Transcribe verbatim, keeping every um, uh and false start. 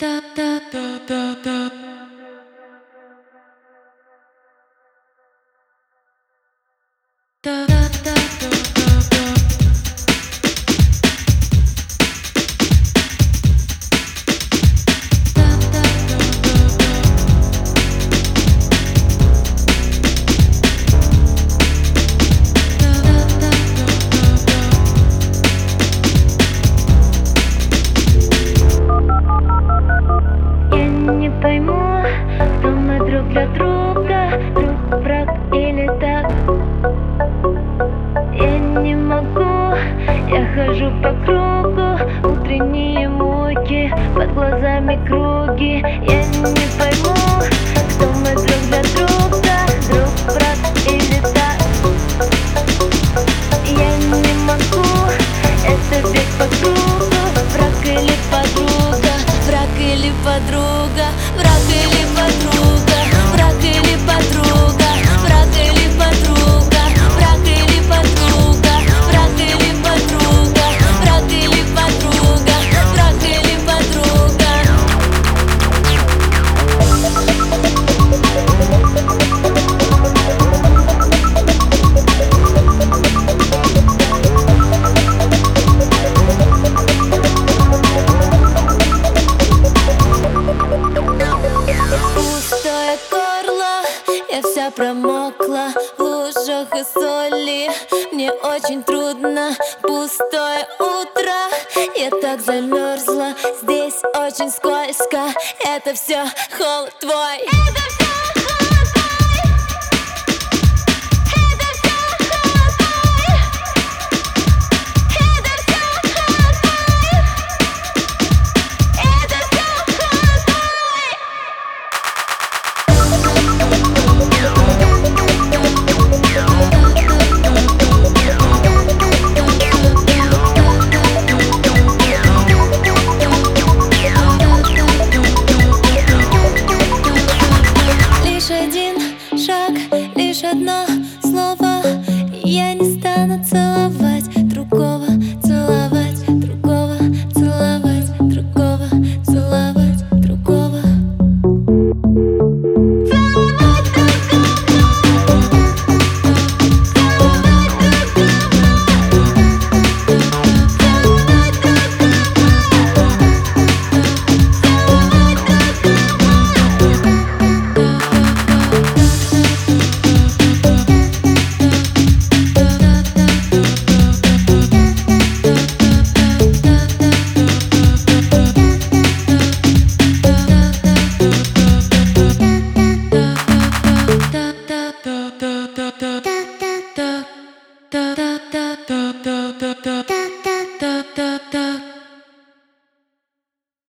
da da da da da da da da Не пойму, кто мы друг для друга, друг, враг или так. Я не могу, я хожу по кругу, утренние муки, под глазами круги. Я не пойму, кто мы друг для друга, друг, враг или так. Я не могу, это бег по кругу, враг или подруга, враг или подруга, враг или подруга, враг или подруга, враг или подруга, враг или подруга, враг или подруга, враг или подруга, враг или подруга. Пустое горло, я вся промокла в лужах и соли. Мне очень трудно, пустое утро, я так замерзла. Здесь очень скользко, это все холод твой. Это все